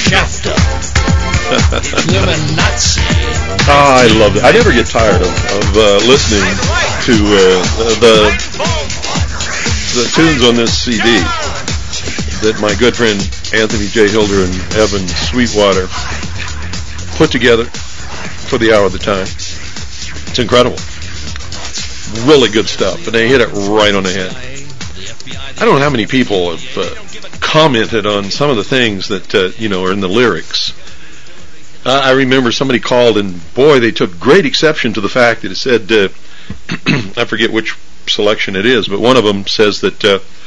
Shasta. You're a Nazi. I love it. I never get tired of listening to the tunes on this CD that my good friend Anthony J. Hilder and Evan Sweetwater put together for the hour of the time. It's incredible. Really good stuff, and they hit it right on the head. I don't know how many people have commented on some of the things that are in the lyrics. I remember somebody called, and boy, they took great exception to the fact that it said, I forget which selection it is, but one of them says that,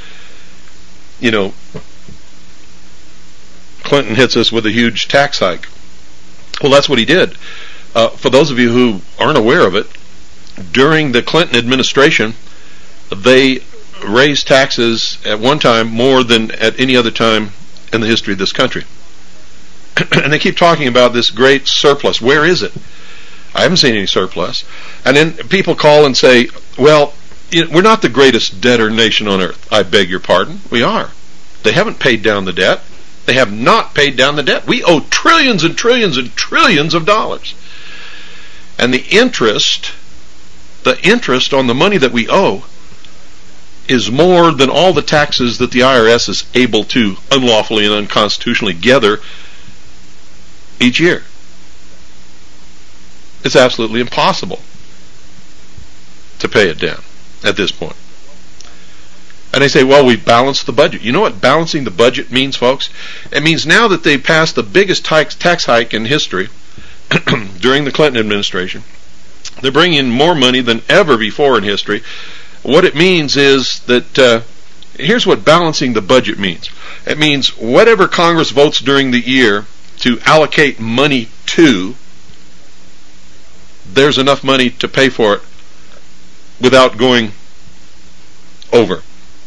Clinton hits us with a huge tax hike. Well, that's what he did. For those of you who aren't aware of it, during the Clinton administration, they raised taxes at one time more than at any other time in the history of this country. And they keep talking about this great surplus. Where is it? I haven't seen any surplus. And then people call and say, well, we're not the greatest debtor nation on earth. I beg your pardon. We are. They haven't paid down the debt. They have not paid down the debt. We owe trillions and trillions and trillions of dollars. And the interest on the money that we owe is more than all the taxes that the IRS is able to unlawfully and unconstitutionally gather each year. It's absolutely impossible to pay it down at this point. And they say, well, we balanced the budget. You know what balancing the budget means, folks? It means now that they passed the biggest tax hike in history during the Clinton administration, they're bringing in more money than ever before in history. What it means is that here's what balancing the budget means. It means whatever Congress votes during the year to allocate money to, there's enough money to pay for it without going over.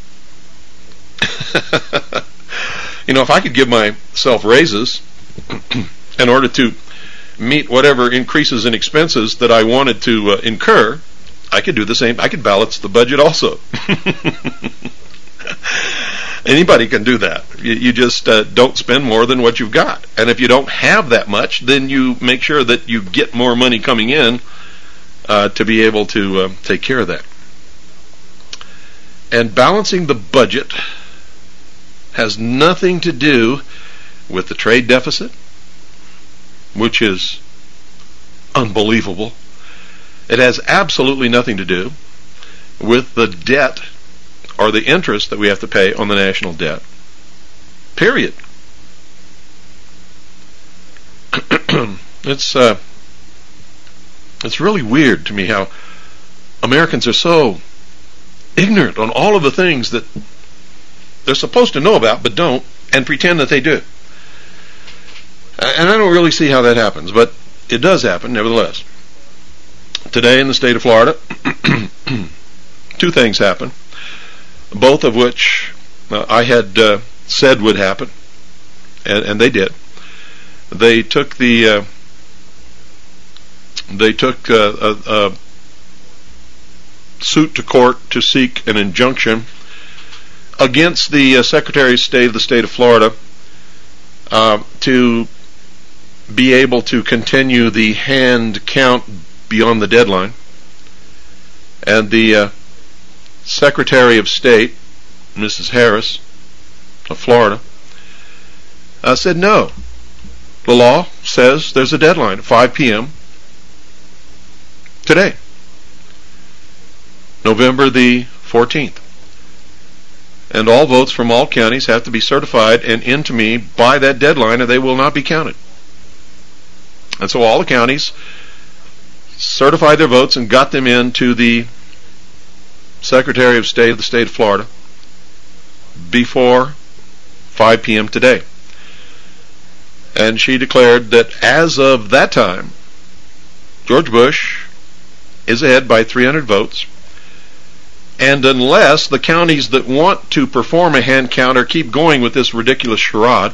If I could give myself raises in order to meet whatever increases in expenses that I wanted to incur, I could do the same. I could balance the budget also. Anybody can do that. You just don't spend more than what you've got. And if you don't have that much, then you make sure that you get more money coming in to be able to take care of that. And balancing the budget has nothing to do with the trade deficit, which is unbelievable. It has absolutely nothing to do with the debt or the interest that we have to pay on the national debt. Period. It's really weird to me how Americans are so ignorant on all of the things that they're supposed to know about but don't, and pretend that they do. And I don't really see how that happens, but it does happen nevertheless. Today in the state of Florida, two things happened, both of which I had said would happen, and they did. They took a suit to court to seek an injunction against the Secretary of State of the state of Florida to be able to continue the hand count beyond the deadline. And the Secretary of State, Mrs. Harris of Florida, said no. The law says there's a deadline at 5 p.m. today, November the 14th. And all votes from all counties have to be certified and into me by that deadline, or they will not be counted. And so all the counties certified their votes and got them into the Secretary of State of the state of Florida before 5 p.m. today. And she declared that as of that time, George Bush is ahead by 300 votes. And unless the counties that want to perform a hand count or keep going with this ridiculous charade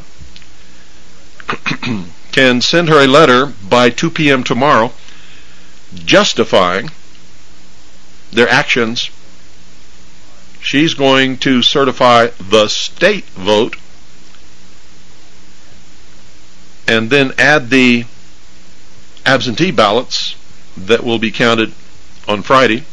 can send her a letter by 2 p.m. tomorrow justifying their actions, she's going to certify the state vote and then add the absentee ballots that will be counted on Friday,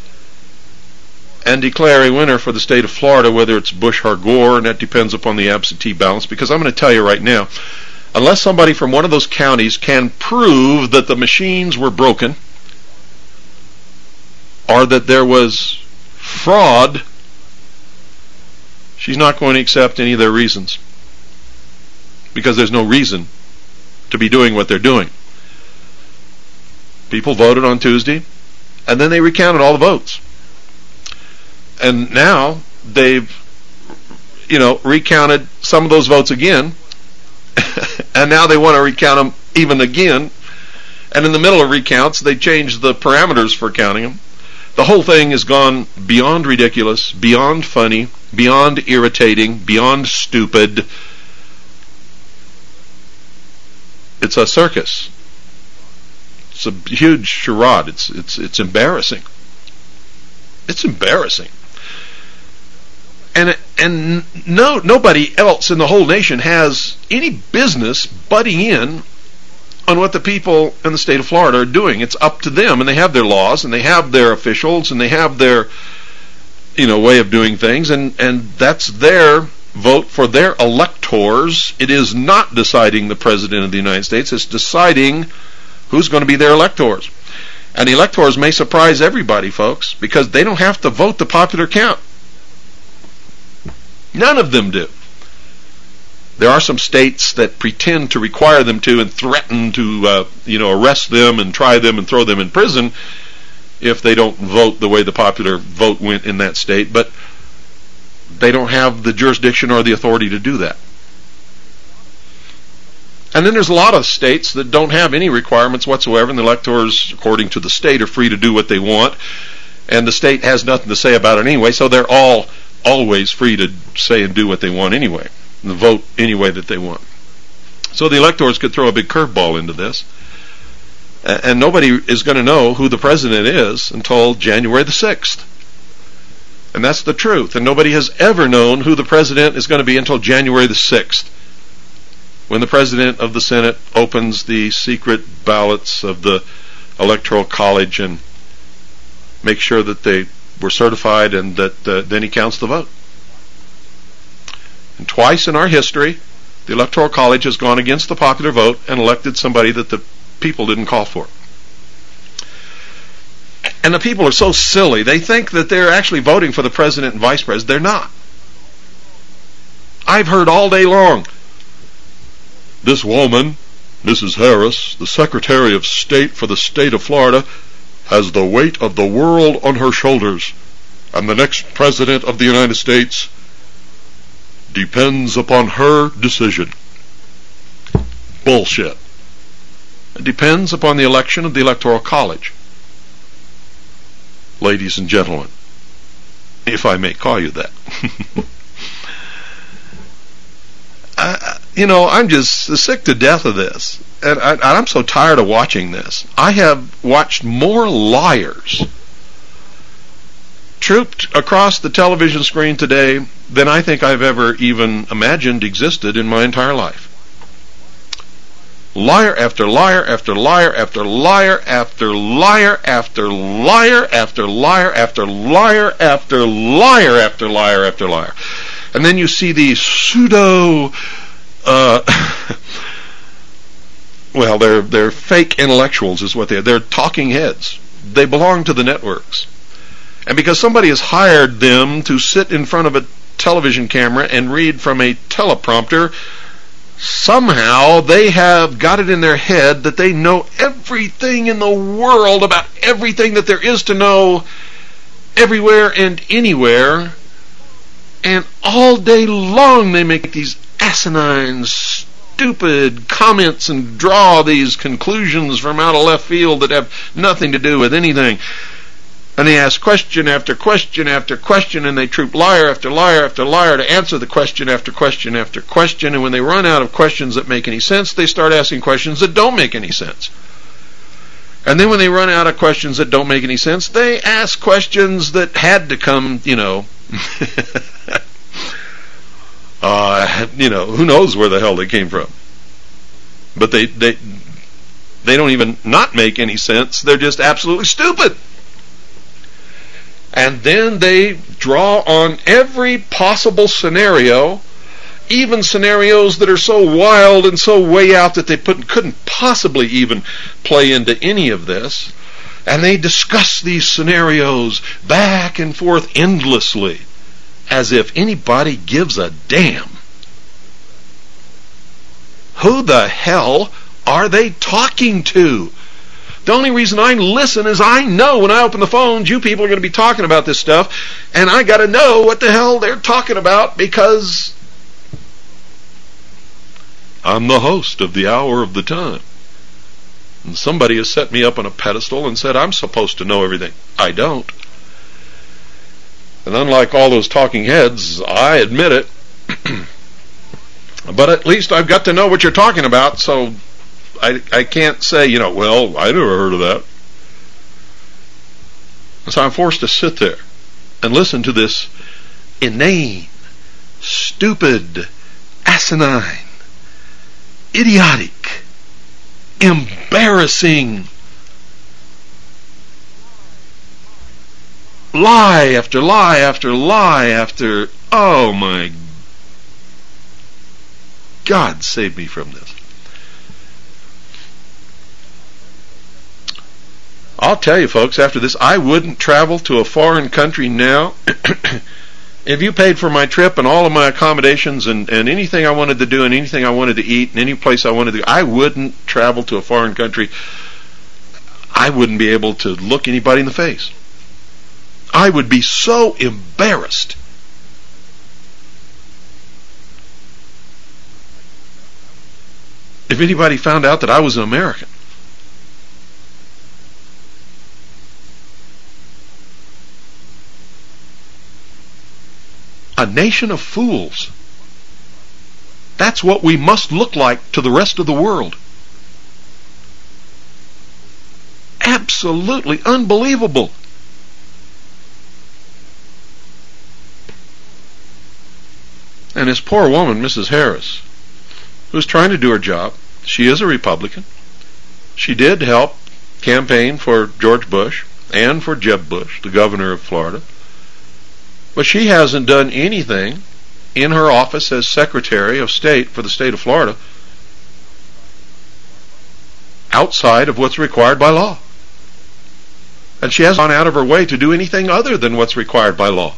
and declare a winner for the state of Florida, whether it's Bush or Gore, and that depends upon the absentee ballots. Because I'm going to tell you right now, unless somebody from one of those counties can prove that the machines were broken or that there was fraud, she's not going to accept any of their reasons, because there's no reason to be doing what they're doing. People voted on Tuesday, and then they recounted all the votes. And now they've, recounted some of those votes again, and now they want to recount them even again. And in the middle of recounts, they changed the parameters for counting them. The whole thing has gone beyond ridiculous, beyond funny, beyond irritating, beyond stupid. It's a circus. It's a huge charade. It's embarrassing. It's embarrassing. And nobody else in the whole nation has any business butting in on what the people in the state of Florida are doing. It's up to them, and they have their laws, and they have their officials, and they have their way of doing things, and that's their vote for their electors. It is not deciding the President of the United States. It's deciding who's going to be their electors. And the electors may surprise everybody, folks, because they don't have to vote the popular count. None of them do. There are some states that pretend to require them to and threaten to, arrest them and try them and throw them in prison if they don't vote the way the popular vote went in that state. But they don't have the jurisdiction or the authority to do that. And then there's a lot of states that don't have any requirements whatsoever, and the electors, according to the state, are free to do what they want, and the state has nothing to say about it anyway, so they're all always free to say and do what they want anyway, and vote any way that they want. So the electors could throw a big curveball into this, and nobody is going to know who the president is until January the 6th. And that's the truth. And nobody has ever known who the president is going to be until January the 6th, when the president of the Senate opens the secret ballots of the Electoral College and makes sure that they were certified, and that then he counts the vote. And twice in our history, the Electoral College has gone against the popular vote and elected somebody that the people didn't call for. And the people are so silly, they think that they're actually voting for the president and vice president. They're not. I've heard all day long, this woman, Mrs. Harris, the Secretary of State for the state of Florida, has the weight of the world on her shoulders, and the next president of the United States depends upon her decision. Bullshit. It depends upon the election of the Electoral College. Ladies and gentlemen, if I may call you that. I'm just sick to death of this. And I'm so tired of watching this. I have watched more liars trooped across the television screen today than I think I've ever even imagined existed in my entire life. Liar after liar after liar after liar after liar after liar after liar after liar after liar after liar after liar. And then you see these pseudo well, they're fake intellectuals is what they are. They're talking heads. They belong to the networks. And because somebody has hired them to sit in front of a television camera and read from a teleprompter, somehow they have got it in their head that they know everything in the world about everything that there is to know everywhere and anywhere. And all day long they make these asinine, stupid comments and draw these conclusions from out of left field that have nothing to do with anything. And they ask question after question after question, and they troop liar after liar after liar to answer the question after question after question. And when they run out of questions that make any sense, they start asking questions that don't make any sense. And then when they run out of questions that don't make any sense, they ask questions that had to come, who knows where the hell they came from. But they don't even not make any sense. They're just absolutely stupid. And then they draw on every possible scenario, even scenarios that are so wild and so way out that they couldn't possibly even play into any of this. And they discuss these scenarios back and forth endlessly, as if anybody gives a damn. Who the hell are they talking to? The only reason I listen is I know when I open the phones, you people are going to be talking about this stuff, and I got to know what the hell they're talking about, because I'm the host of the Hour of the Time. And somebody has set me up on a pedestal and said I'm supposed to know everything. I don't. And unlike all those talking heads, I admit it. But at least I've got to know what you're talking about, so I can't say, well, I never heard of that. And so I'm forced to sit there and listen to this inane, stupid, asinine, idiotic, embarrassing lie after lie after lie after, oh my God, save me from this. I'll tell you folks, after this, I wouldn't travel to a foreign country now. If you paid for my trip and all of my accommodations and anything I wanted to do and anything I wanted to eat and any place I wanted to go, I wouldn't travel to a foreign country. I wouldn't be able to look anybody in the face. I would be so embarrassed. If anybody found out that I was an American. A nation of fools. That's what we must look like to the rest of the world. Absolutely unbelievable. And this poor woman, Mrs. Harris, who's trying to do her job, she is a Republican. She did help campaign for George Bush and for Jeb Bush, the governor of Florida. But she hasn't done anything in her office as Secretary of State for the state of Florida outside of what's required by law. And she hasn't gone out of her way to do anything other than what's required by law.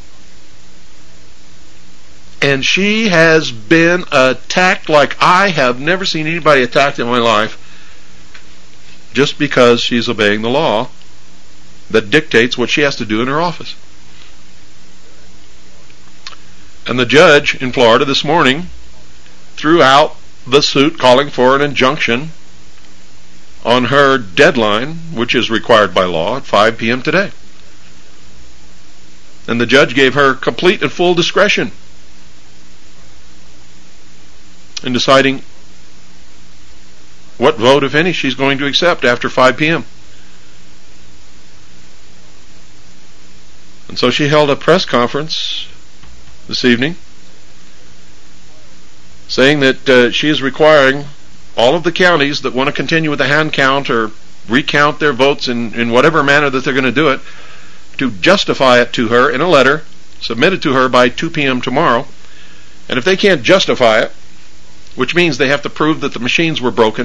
And she has been attacked like I have never seen anybody attacked in my life, just because she's obeying the law that dictates what she has to do in her office. And the judge in Florida this morning threw out the suit calling for an injunction on her deadline, which is required by law, at 5 p.m. today. And the judge gave her complete and full discretion in deciding what vote, if any, she's going to accept after 5 p.m. And so she held a press conference this evening saying that she is requiring all of the counties that want to continue with the hand count or recount their votes in whatever manner that they're going to do it, to justify it to her in a letter submitted to her by 2 p.m. tomorrow. And if they can't justify it, which means they have to prove that the machines were broken,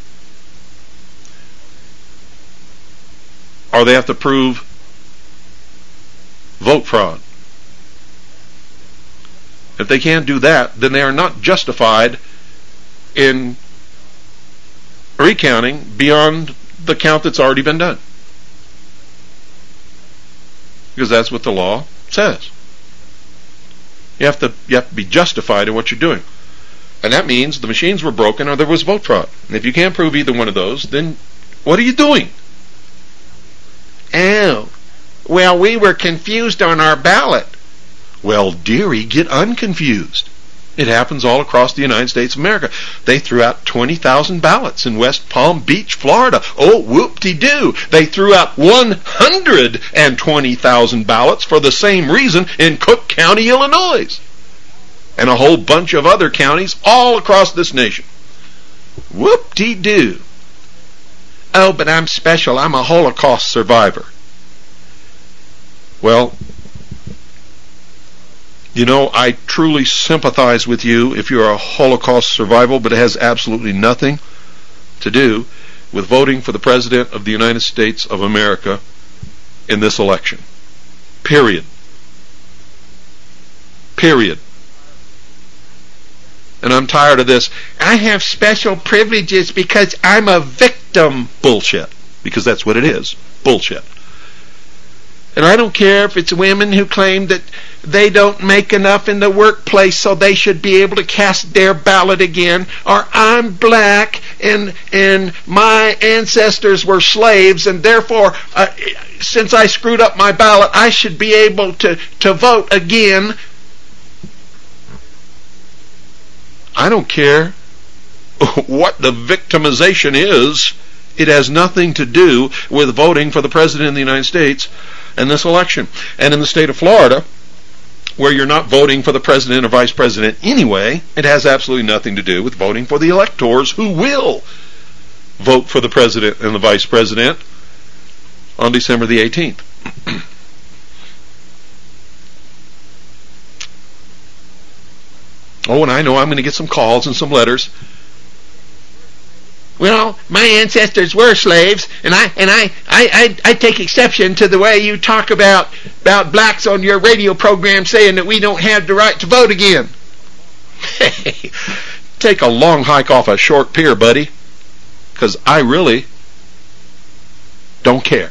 or they have to prove vote fraud. If they can't do that, then they are not justified in recounting beyond the count that's already been done. Because that's what the law says. You have to be justified in what you're doing. And that means the machines were broken or there was vote fraud. And if you can't prove either one of those, then what are you doing? Oh, well, we were confused on our ballot. Well, dearie, get unconfused. It happens all across the United States of America. They threw out 20,000 ballots in West Palm Beach, Florida. Oh, whoop-de-doo. They threw out 120,000 ballots for the same reason in Cook County, Illinois. And a whole bunch of other counties all across this nation. Whoop-de-doo. Oh, but I'm special. I'm a Holocaust survivor. Well, you know, I truly sympathize with you if you're a Holocaust survivor, but it has absolutely nothing to do with voting for the President of the United States of America in this election. Period. Period. And I'm tired of this. I have special privileges because I'm a victim. Bullshit. Because that's what it is. Bullshit. And I don't care if it's women who claim that they don't make enough in the workplace so they should be able to cast their ballot again, or I'm black and my ancestors were slaves and therefore since I screwed up my ballot I should be able to vote again. I don't care what the victimization is. It has nothing to do with voting for the President of the United States in this election. And in the state of Florida, where you're not voting for the President or Vice President anyway, it has absolutely nothing to do with voting for the electors who will vote for the President and the Vice President on December the 18th. Oh, and I know I'm going to get some calls and some letters. Well, my ancestors were slaves, and I take exception to the way you talk about blacks on your radio program saying that we don't have the right to vote again. Hey, take a long hike off a short pier, buddy, because I really don't care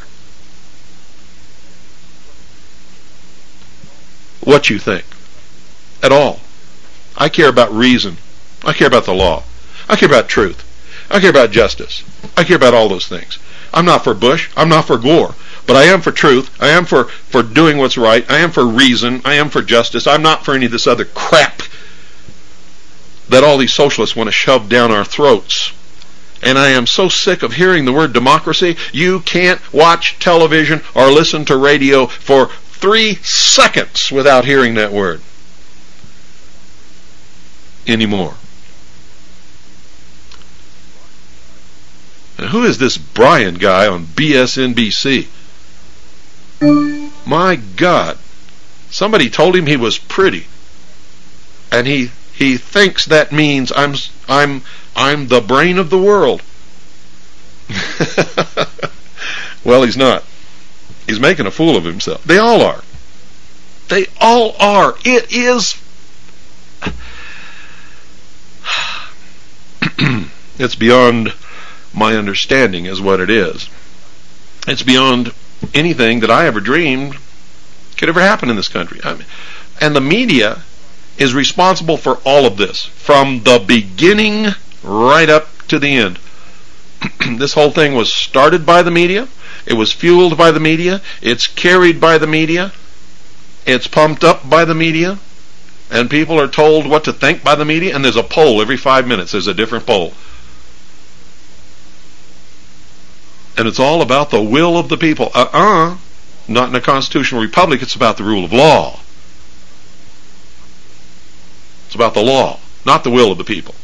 what you think at all. I care about reason. I care about the law. I care about truth. I care about justice. I care about all those things. I'm not for Bush. I'm not for Gore. But I am for truth. I am for doing what's right. I am for reason. I am for justice. I'm not for any of this other crap that all these socialists want to shove down our throats. And I am so sick of hearing the word democracy. You can't watch television or listen to radio for 3 seconds without hearing that word anymore. And who is this Brian guy on BSNBC? My God. Somebody told him he was pretty. And he thinks that means I'm the brain of the world. Well, he's not. He's making a fool of himself. They all are. They all are. It is it's beyond my understanding is what it is. It's beyond anything that I ever dreamed could ever happen in this country. And the media is responsible for all of this, from the beginning right up to the end. This whole thing was started by the media. It was fueled by the media. It's carried by the media. It's pumped up by the media. And people are told what to think by the media. And there's a poll every 5 minutes. There's a different poll. And it's all about the will of the people. Not in a constitutional republic. It's about the rule of law. It's about the law, not the will of the people.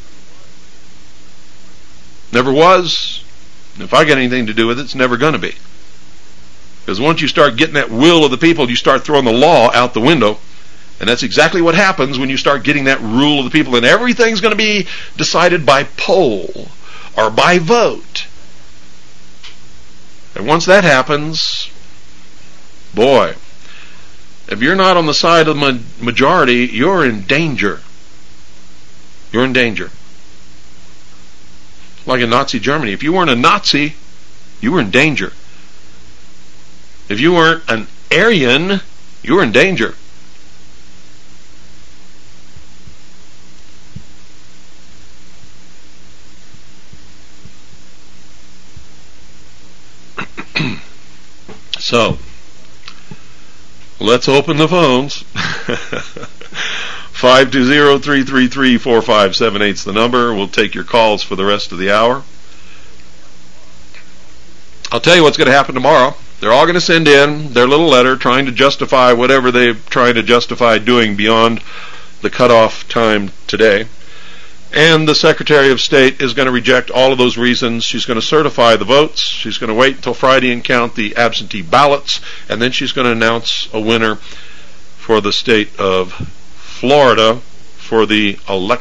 Never was. If I get anything to do with it, it's never going to be. Because once you start getting that will of the people, you start throwing the law out the window. And that's exactly what happens when you start getting that rule of the people. And everything's going to be decided by poll or by vote. And once that happens, boy, if you're not on the side of the majority, you're in danger. You're in danger. Like in Nazi Germany. If you weren't a Nazi, you were in danger. If you weren't an Aryan, you were in danger. So, let's open the phones. 520-333-4578 is the number. We'll take your calls for the rest of the hour. I'll tell you what's going to happen tomorrow. They're all going to send in their little letter trying to justify whatever they're trying to justify doing beyond the cutoff time today. And the Secretary of State is going to reject all of those reasons. She's going to certify the votes. She's going to wait until Friday and count the absentee ballots. And then she's going to announce a winner for the state of Florida for the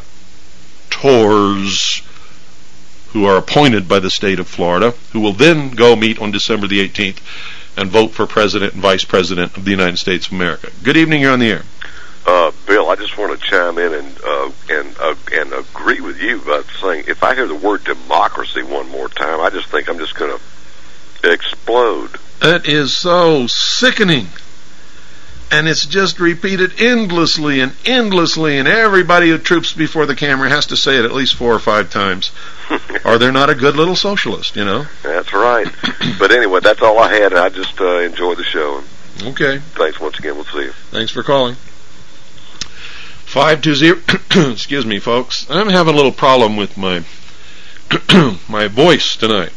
electors who are appointed by the state of Florida, who will then go meet on December the 18th and vote for President and Vice President of the United States of America. Good evening, you're on the air. Bill, I just want to chime in and agree with you about saying, if I hear the word democracy one more time, I just think I'm just going to explode. It is so sickening. And it's just repeated endlessly, and everybody who troops before the camera has to say it at least 4 or 5 times. Or they're not a good little socialist, you know. That's right. But anyway, that's all I had. I just enjoyed the show. Okay. Thanks once again. We'll see you. Thanks for calling. 520, excuse me, folks. I'm having a little problem with my my voice tonight.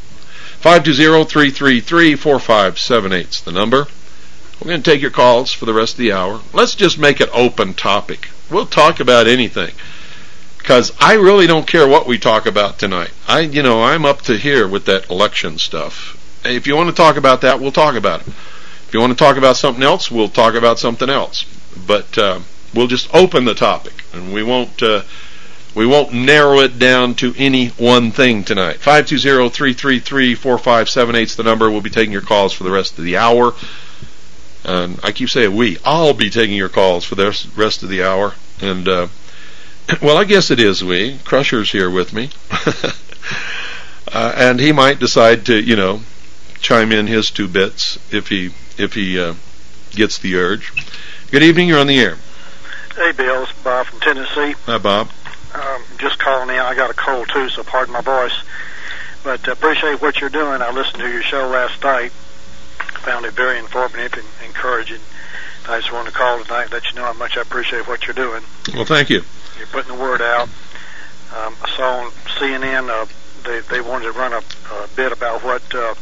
520-333-4578 is the number. We're going to take your calls for the rest of the hour. Let's just make it open topic. We'll talk about anything, because I really don't care what we talk about tonight. I'm up to here with that election stuff. If you want to talk about that, we'll talk about it. If you want to talk about something else, we'll talk about something else. But we'll just open the topic, and we won't narrow it down to any one thing tonight. 520-333-4578 is the number. We'll be taking your calls for the rest of the hour. And I keep saying we. I'll be taking your calls for the rest of the hour. And, well, I guess it is we. Crusher's here with me. And he might decide to, chime in his 2 bits if he gets the urge. Good evening, you're on the air. Hey, Bill, it's Bob from Tennessee. Hi, Bob. Just calling in. I got a cold, too, so pardon my voice. But appreciate what you're doing. I listened to your show last night. Found it very informative and encouraging. I just wanted to call tonight and let you know how much I appreciate what you're doing. Well, thank you. You're putting the word out. I saw on CNN they wanted to run a bit about what the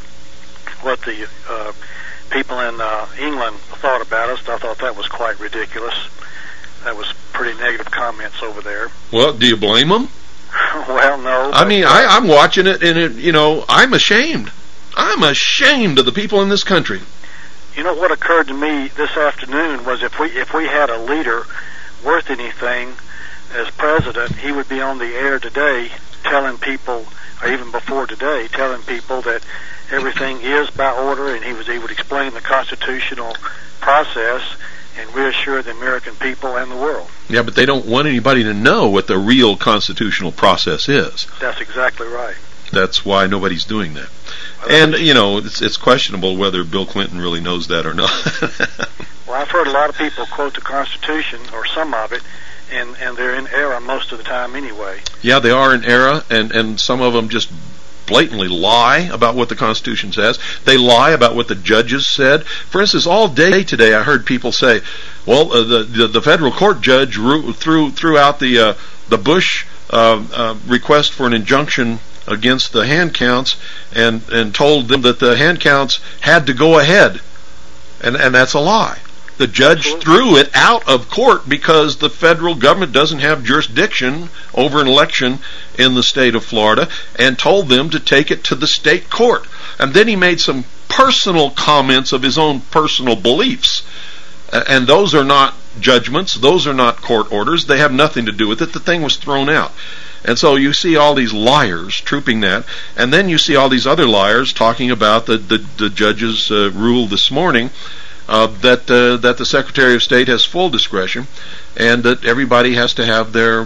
people in England thought about us. I thought that was quite ridiculous. That was pretty negative comments over there. Well, do you blame them? Well, no. I mean, I'm watching it, and I'm ashamed. I'm ashamed of the people in this country. You know what occurred to me this afternoon was if we had a leader worth anything as president, he would be on the air today telling people, or even before today, telling people that everything is by order, and he would explain the constitutional process and reassure the American people and the world. Yeah, but they don't want anybody to know what the real constitutional process is. That's exactly right. That's why nobody's doing that. And, it's questionable whether Bill Clinton really knows that or not. Well, I've heard a lot of people quote the Constitution, or some of it, and they're in error most of the time anyway. Yeah, they are in error, and some of them just blatantly lie about what the Constitution says. They lie about what the judges said. For instance, all day today I heard people say, well, the federal court judge threw out the Bush request for an injunction against the hand counts and told them that the hand counts had to go ahead. And that's a lie. The judge threw it out of court because the federal government doesn't have jurisdiction over an election in the state of Florida, and told them to take it to the state court. And then he made some personal comments of his own personal beliefs. And those are not judgments. Those are not court orders. They have nothing to do with it. The thing was thrown out. And so you see all these liars trooping that, and then you see all these other liars talking about the judge's rule this morning, that the Secretary of State has full discretion, and that everybody has to have their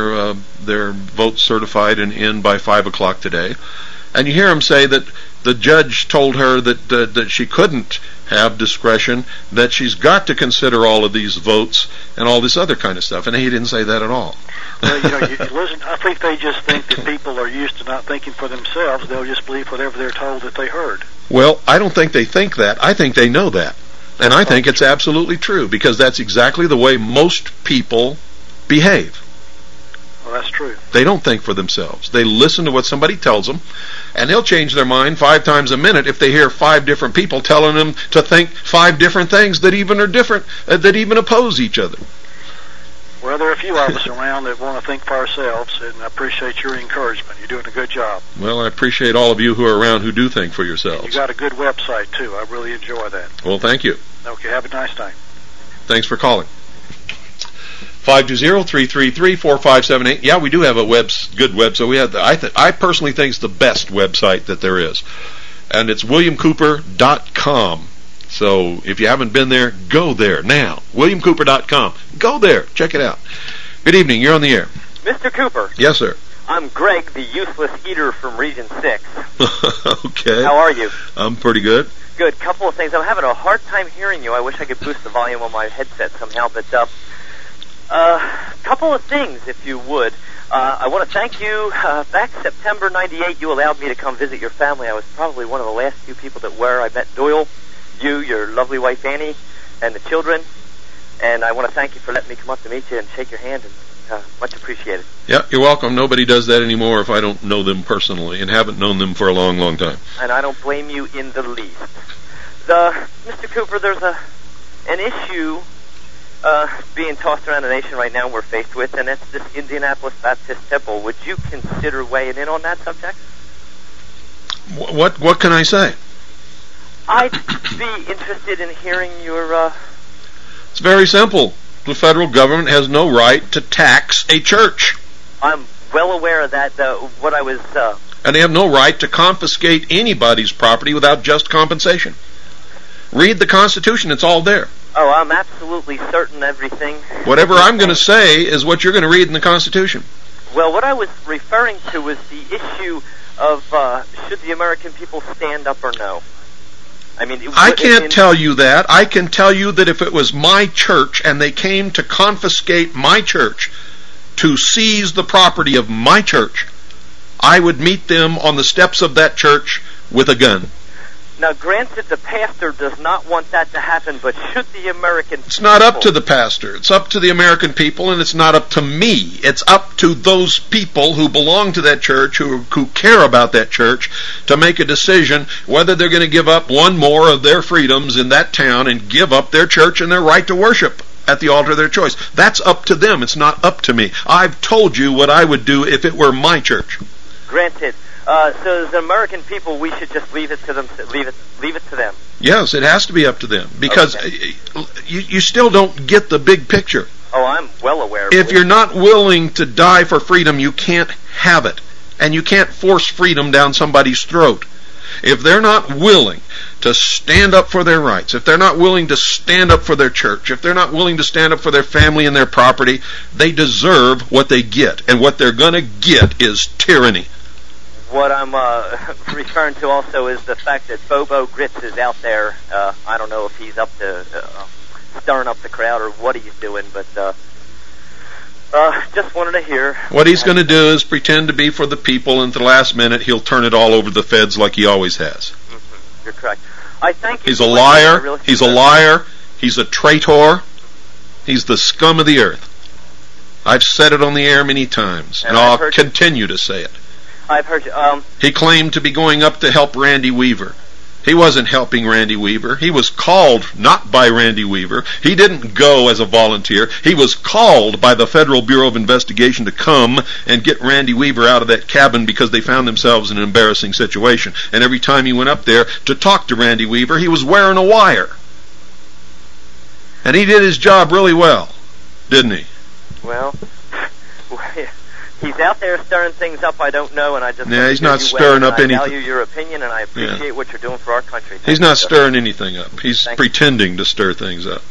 votes certified and in by 5 o'clock today. And you hear him say that the judge told her that she couldn't have discretion, that she's got to consider all of these votes and all this other kind of stuff. And he didn't say that at all. Well, listen, I think they just think that people are used to not thinking for themselves. They'll just believe whatever they're told that they heard. Well, I don't think they think that. I think they know that. And I think it's absolutely true, because that's exactly the way most people behave. Well, that's true. They don't think for themselves. They listen to what somebody tells them, and they'll change their mind 5 times a minute if they hear 5 different people telling them to think 5 different things that even are different, that even oppose each other. Well, there are a few of us around that want to think for ourselves, and I appreciate your encouragement. You're doing a good job. Well, I appreciate all of you who are around who do think for You yourselves. got a good website, too. I really enjoy that. Well, thank you. Okay, have a nice day. Thanks for calling. 520-333-4578. Yeah, we do have a good website. We have I personally think it's the best website that there is. And it's WilliamCooper.com. So if you haven't been there, go there now. WilliamCooper.com. Go there. Check it out. Good evening. You're on the air. Mr. Cooper. Yes, sir. I'm Greg, the useless eater from Region 6. Okay. How are you? I'm pretty good. Good. Couple of things. I'm having a hard time hearing you. I wish I could boost the volume on my headset somehow, but couple of things, if you would. I want to thank you. Back September 98, you allowed me to come visit your family. I was probably one of the last few people that were. I met Doyle, you, your lovely wife Annie, and the children. And I want to thank you for letting me come up to meet you and shake your hand. And much appreciated. Yeah, you're welcome. Nobody does that anymore if I don't know them personally and haven't known them for a long, long time. And I don't blame you in the least. Mr. Cooper, there's an issue being tossed around the nation right now we're faced with, and that's this Indianapolis Baptist Temple. Would you consider weighing in on that subject? What can I say? I'd be interested in hearing your... It's very simple. The federal government has no right to tax a church. I'm well aware of that. What I was... And they have no right to confiscate anybody's property without just compensation. Read the Constitution. It's all there. Oh, I'm absolutely certain everything. Whatever I'm going to say is what you're going to read in the Constitution. Well, what I was referring to was the issue of should the American people stand up or no? I mean, I can't tell you that. I can tell you that if it was my church and they came to confiscate my church, to seize the property of my church, I would meet them on the steps of that church with a gun. Now, granted, the pastor does not want that to happen, but should the American people... It's not up to the pastor. It's up to the American people, and it's not up to me. It's up to those people who belong to that church, who care about that church, to make a decision whether they're going to give up one more of their freedoms in that town and give up their church and their right to worship at the altar of their choice. That's up to them. It's not up to me. I've told you what I would do if it were my church. Granted. So as the American people, we should just leave it to them. Leave it to them. Yes, it has to be up to them because you still don't get the big picture. Oh, I'm well aware. If you're not willing to die for freedom, you can't have it, and you can't force freedom down somebody's throat. If they're not willing to stand up for their rights, if they're not willing to stand up for their church, if they're not willing to stand up for their family and their property, they deserve what they get, and what they're going to get is tyranny. What I'm referring to also is the fact that Bobo Grits is out there. I don't know if he's up to stirring up the crowd or what he's doing, but just wanted to hear. What he's going to do is pretend to be for the people, and at the last minute he'll turn it all over the feds like he always has. Mm-hmm. You're correct. I thank you. He's a liar. He's a liar. He's a traitor. He's the scum of the earth. I've said it on the air many times, and I'll continue to say it. I've heard you. He claimed to be going up to help Randy Weaver. He wasn't helping Randy Weaver. He was called not by Randy Weaver. He didn't go as a volunteer. He was called by the Federal Bureau of Investigation to come and get Randy Weaver out of that cabin because they found themselves in an embarrassing situation. And every time he went up there to talk to Randy Weaver, he was wearing a wire. And he did his job really well, didn't he? Well, he's out there stirring things up. I don't know, and I just he's not stirring up anything. I value your opinion, and I appreciate what you're doing for our country. He's not stirring anything up. He's pretending to stir things up.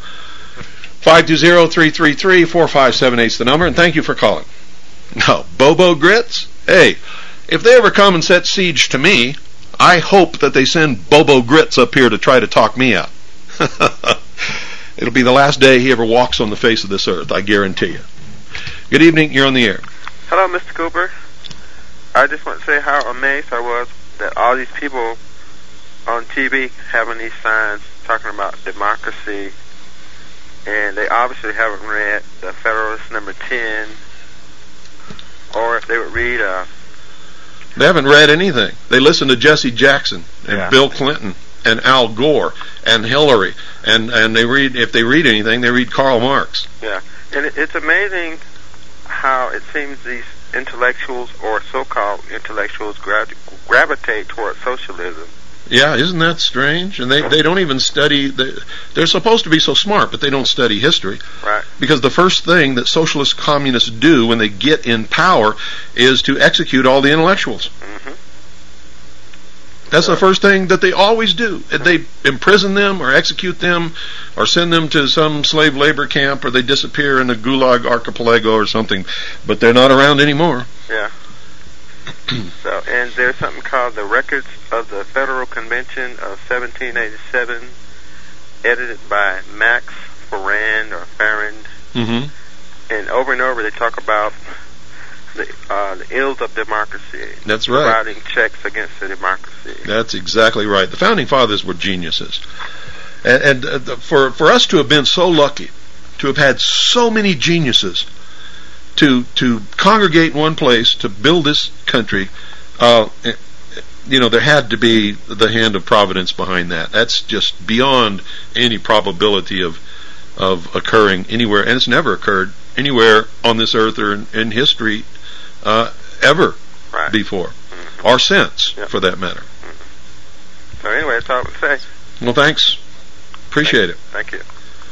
520-333-4578 is the number, and thank you for calling. No, Bobo Grits? Hey, if they ever come and set siege to me, I hope that they send Bobo Grits up here to try to talk me out. It'll be the last day he ever walks on the face of this earth, I guarantee you. Good evening, you're on the air. Hello, Mr. Cooper. I just want to say how amazed I was that all these people on TV having these signs talking about democracy, and they obviously haven't read the Federalist number 10, or if they would read They haven't read anything. They listen to Jesse Jackson and Bill Clinton and Al Gore and Hillary, and they read, if they read anything, they read Karl Marx. Yeah. And it's amazing how it seems these intellectuals, or so-called intellectuals, gravitate toward socialism. Yeah, isn't that strange? And they don't even study. They're supposed to be so smart, but they don't study history. Right. Because the first thing that socialist communists do when they get in power is to execute all the intellectuals. Mm-hmm. That's the first thing that they always do. They imprison them or execute them or send them to some slave labor camp, or they disappear in the Gulag Archipelago or something. But they're not around anymore. Yeah. So, and there's something called the Records of the Federal Convention of 1787, edited by Max Farrand or Farrand. Mm-hmm. And over they talk about the ills of democracy. That's right. Providing checks against the democracy. That's exactly right. The Founding Fathers were geniuses. And for us to have been so lucky, to have had so many geniuses to congregate in one place to build this country, there had to be the hand of Providence behind that. That's just beyond any probability of occurring anywhere, and it's never occurred anywhere on this earth or in history ever before, or since, for that matter. So anyway, that's all I would say. Well, thanks. Appreciate it. Thank you.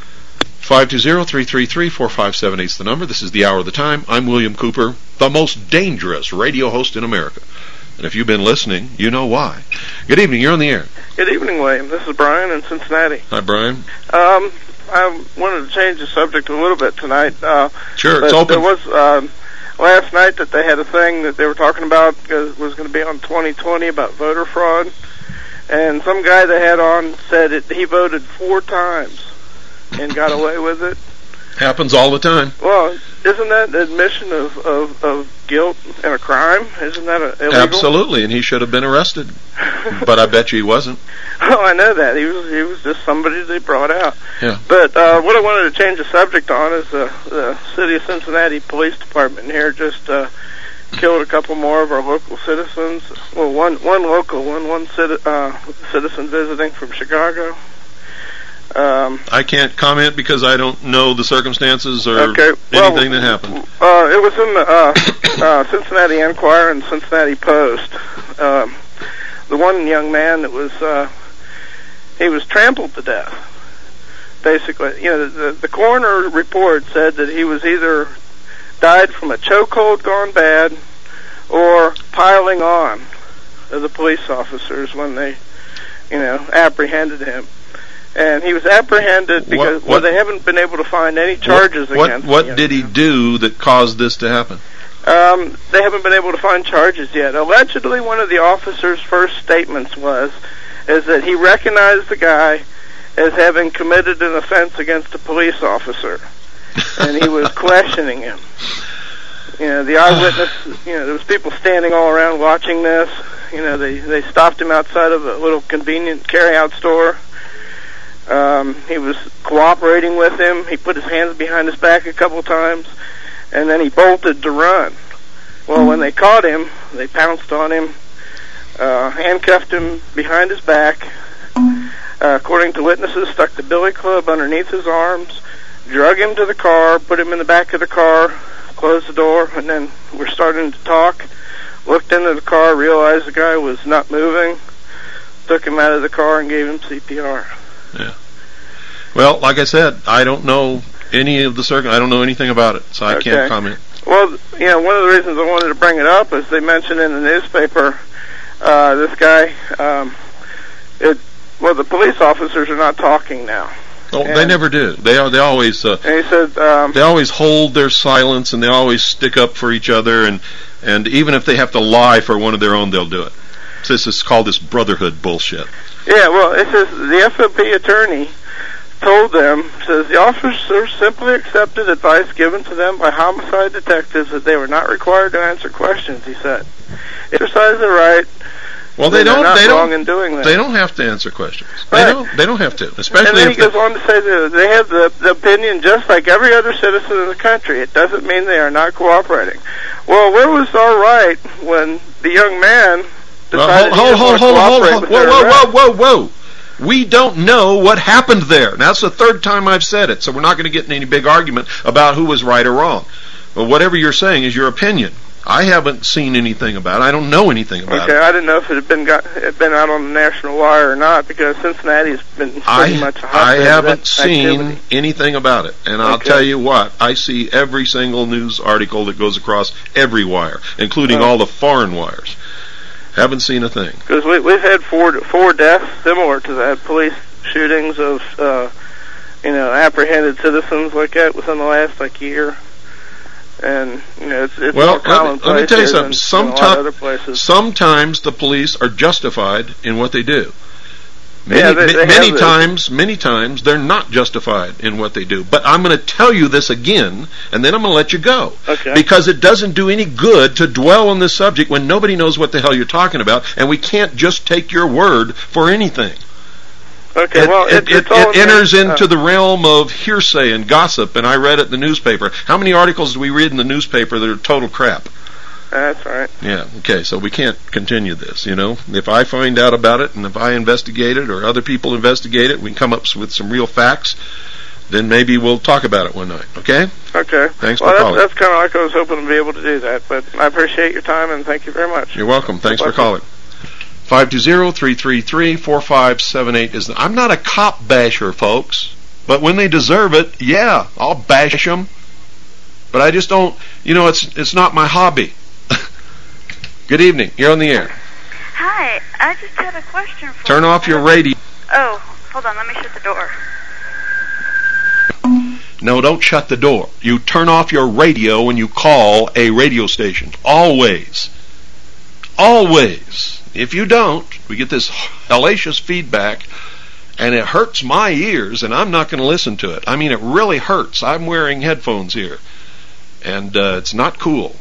520-333-4578 is the number. This is the Hour of the Time. I'm William Cooper, the most dangerous radio host in America. And if you've been listening, you know why. Good evening. You're on the air. Good evening, William. This is Brian in Cincinnati. Hi, Brian. I wanted to change the subject a little bit tonight. Sure, it's open. There was last night that they had a thing that they were talking about, was going to be on 2020 about voter fraud. And some guy they had on said he voted 4 times and got away with it. Happens all the time. Well, isn't that an admission of guilt and a crime? Isn't that illegal? Absolutely, and he should have been arrested. But I bet you he wasn't. Oh, I know that. He was just somebody they brought out. Yeah. But what I wanted to change the subject on is the City of Cincinnati Police Department here just killed a couple more of our local citizens. Well, one local, one citizen visiting from Chicago. I can't comment because I don't know the circumstances or anything that happened. It was in the Cincinnati Enquirer and Cincinnati Post. The one young man that was he was trampled to death. Basically, the coroner report said that he was either died from a chokehold gone bad or piling on of the police officers when they, apprehended him. And he was apprehended because they haven't been able to find any charges against him. What did he do that caused this to happen? They haven't been able to find charges yet. Allegedly, one of the officer's first statements is that he recognized the guy as having committed an offense against a police officer, and he was questioning him. The eyewitness, there was people standing all around watching this. They stopped him outside of a little convenient carry-out store. He was cooperating with him. He put his hands behind his back a couple times, and then he bolted to run. Well, when they caught him, they pounced on him, handcuffed him behind his back. According to witnesses, stuck the billy club underneath his arms, drug him to the car, put him in the back of the car, closed the door, and then we're starting to talk. Looked into the car, realized the guy was not moving, took him out of the car and gave him CPR. Yeah. Well, like I said, I don't know any of the I don't know anything about it, so I can't comment. Well, one of the reasons I wanted to bring it up is they mentioned in the newspaper this guy. The police officers are not talking now. Oh, they never do. They always. And he said they always hold their silence, and they always stick up for each other, and even if they have to lie for one of their own, they'll do it. So this is called this brotherhood bullshit. Yeah, well, it says the FOP attorney told them, says the officers simply accepted advice given to them by homicide detectives that they were not required to answer questions. He said, exercise the right. Well, they don't. They don't have to answer questions. Right. They don't have to. Especially. And then he goes on to say that they have the opinion just like every other citizen in the country. It doesn't mean they are not cooperating. Well, where was our right when the young man decided hold. Whoa. We don't know what happened there. Now, that's the third time I've said it, so we're not going to get in any big argument about who was right or wrong. But whatever you're saying is your opinion. I haven't seen anything about it. I don't know anything about it. Okay, I didn't know if it had been out on the national wire or not, because Cincinnati's been pretty much a hotbed I haven't of seen activity. anything about it. And I'll tell you what, I see every single news article that goes across every wire, including all the foreign wires. Haven't seen a thing. Because we've had four deaths similar to that, police shootings of apprehended citizens like that within the last year. And it's well, more commonplace. let me tell you something. Places. Sometimes the police are justified in what they do. Many times they're not justified in what they do. But I'm going to tell you this again, and then I'm going to let you go. Okay. Because it doesn't do any good to dwell on this subject when nobody knows what the hell you're talking about, and we can't just take your word for anything. Okay, it enters into the realm of hearsay and gossip, and I read it in the newspaper. How many articles do we read in the newspaper that are total crap? That's right. Yeah, okay, so we can't continue this, If I find out about it, and if I investigate it, or other people investigate it, we can come up with some real facts, then maybe we'll talk about it one night, okay? Okay. Thanks for calling. That's kind of like I was hoping to be able to do that, but I appreciate your time, and thank you very much. You're welcome. Thanks for calling. 520-333-4578 is I'm not a cop basher, folks, but when they deserve it, yeah, I'll bash them. But I just don't, it's not my hobby. Good evening. You're on the air. Hi, I just had a question for you. Turn off your radio. Oh, hold on, let me shut the door. No, don't shut the door. You turn off your radio when you call a radio station. Always. Always. If you don't, we get this hellacious feedback, and it hurts my ears, and I'm not going to listen to it. I mean, it really hurts. I'm wearing headphones here, and it's not cool.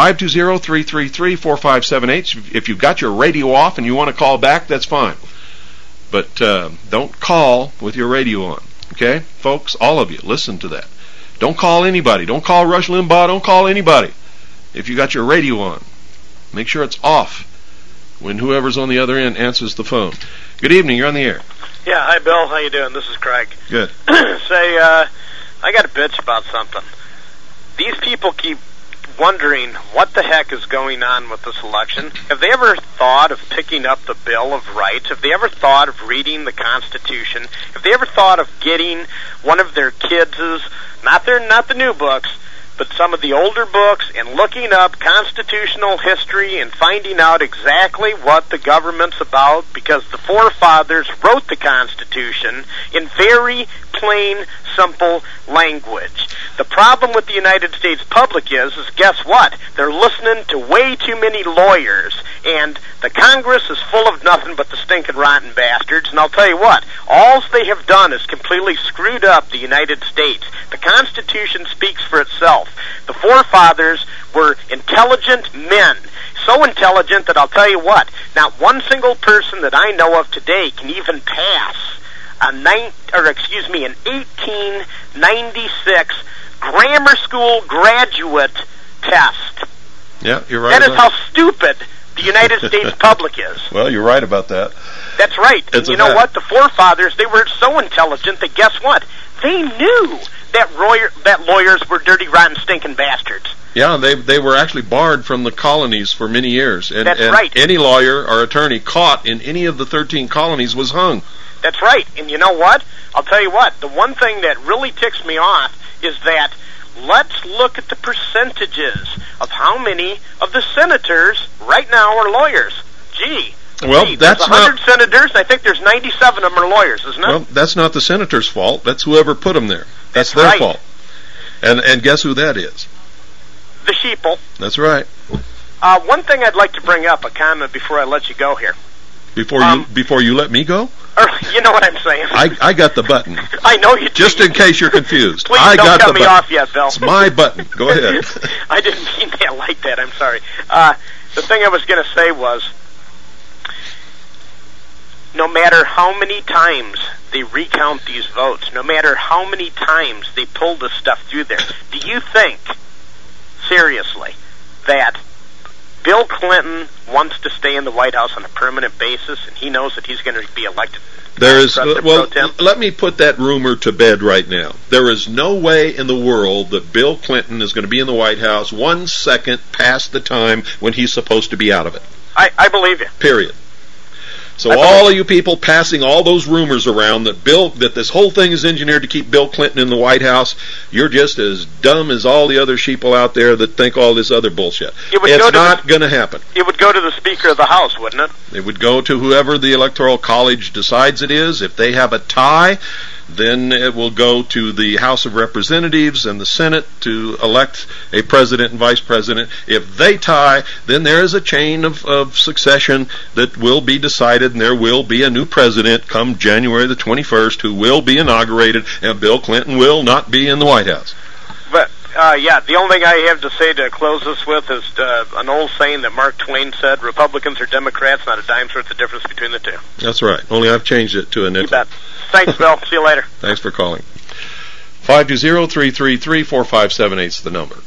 520-333-4578. If you've got your radio off and you want to call back, that's fine. But don't call with your radio on. Okay? Folks, all of you, listen to that. Don't call anybody. Don't call Rush Limbaugh. Don't call anybody. If you got your radio on, make sure it's off when whoever's on the other end answers the phone. Good evening. You're on the air. Yeah. Hi, Bill. How you doing? This is Craig. Good. Say, I got a bitch about something. These people keep wondering what the heck is going on with this election. Have they ever thought of picking up the Bill of Rights? Have they ever thought of reading the Constitution? Have they ever thought of getting one of their kids', not the new books, but some of the older books, and looking up constitutional history and finding out exactly what the government's about, because the forefathers wrote the Constitution in very plain, simple language. The problem with the United States public is guess what? They're listening to way too many lawyers, and the Congress is full of nothing but the stinking rotten bastards, and I'll tell you what, all they have done is completely screwed up the United States. The Constitution speaks for itself. The forefathers were intelligent men, so intelligent that I'll tell you what, not one single person that I know of today can even pass an 1896 grammar school graduate test. Yeah, you're right. That is how stupid the United States public is. Well, you're right about that. That's right. And you know what? The forefathers, they were so intelligent that guess what? They knew that lawyers were dirty, rotten, stinking bastards. Yeah, they were actually barred from the colonies for many years. And, That's right. Any lawyer or attorney caught in any of the 13 colonies was hung. That's right. And you know what? I'll tell you what. The one thing that really ticks me off is that let's look at the percentages of how many of the senators right now are lawyers. Gee. Well, that's 100 senators. I think there's 97 of them are lawyers, isn't it? Well, that's not the senator's fault. That's whoever put them there. That's their fault. And guess who that is? The sheeple. That's right. One thing I'd like to bring up, a comment before I let you go here. Before you let me go? Or, you know what I'm saying. I got the button. I know you do. Just in case you're confused. Please I don't got cut the me button. off yet, Bill. It's my button. Go ahead. I didn't mean that like that. I'm sorry. The thing I was going to say was, no matter how many times they recount these votes, no matter how many times they pull this stuff through there, do you think, seriously, that Bill Clinton wants to stay in the White House on a permanent basis, and he knows that he's going to be elected. There is, let me put that rumor to bed right now. There is no way in the world that Bill Clinton is going to be in the White House 1 second past the time when he's supposed to be out of it. I believe you. Period. So all of you people passing all those rumors around that this whole thing is engineered to keep Bill Clinton in the White House, you're just as dumb as all the other sheeple out there that think all this other bullshit. It's not going to happen. It would go to the Speaker of the House, wouldn't it? It would go to whoever the Electoral College decides it is. If they have a tie, then it will go to the House of Representatives and the Senate to elect a president and vice president. If they tie, then there is a chain of succession that will be decided, and there will be a new president come January the 21st who will be inaugurated, and Bill Clinton will not be in the White House. But, the only thing I have to say to close this with is an old saying that Mark Twain said, Republicans or Democrats, not a dime's worth of difference between the two. That's right. Only I've changed it to a nickel. You bet. Thanks, Bill. See you later. Thanks for calling. 520-333-4578 is the number.